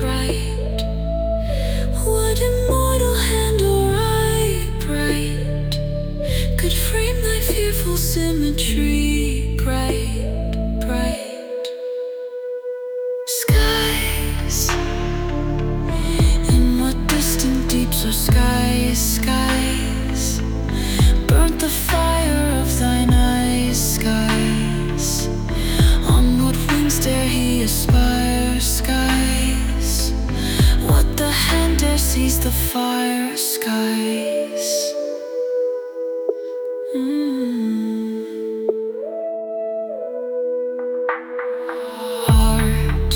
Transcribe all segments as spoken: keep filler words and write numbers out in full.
bright? What immortal hand or eye bright could frame thy fearful symmetry? Bright, bright skies, in what distant deeps or skies, skies burnt the fire of thine eyes, skies. On what wings dare he aspire, skies? What the hand dare seize the fire, skies? mm. Art,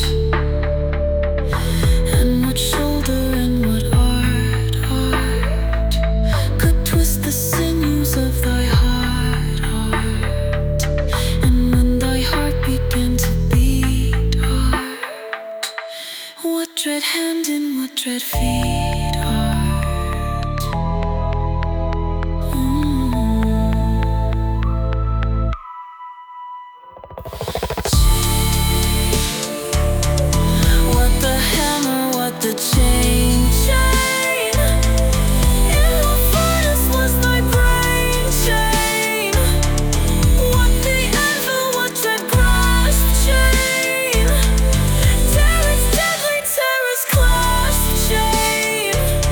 and what shoulder and what art, art could twist the sinews of thy heart, heart. And when thy heart began to beat, art, what dread hand in what dread feet, art? mm. What the hammer, what the chain, chain? In what furnace was thy brain, chain? What the anvil, what dread grasp, chain? Dare its deadly terrors clasp, chain?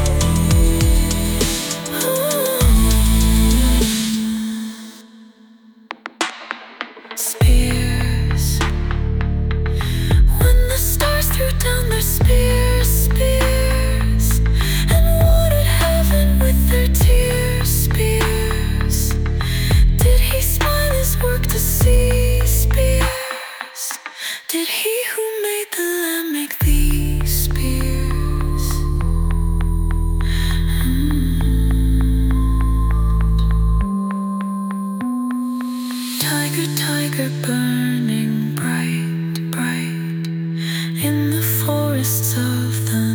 Spears, when the stars threw down their spears, spears, and watered heaven with their tears, spears. Did he smile his work to see, spears? Did he who made the lamb make these spears? Tiger, tiger, burning bright, bright in the forests of the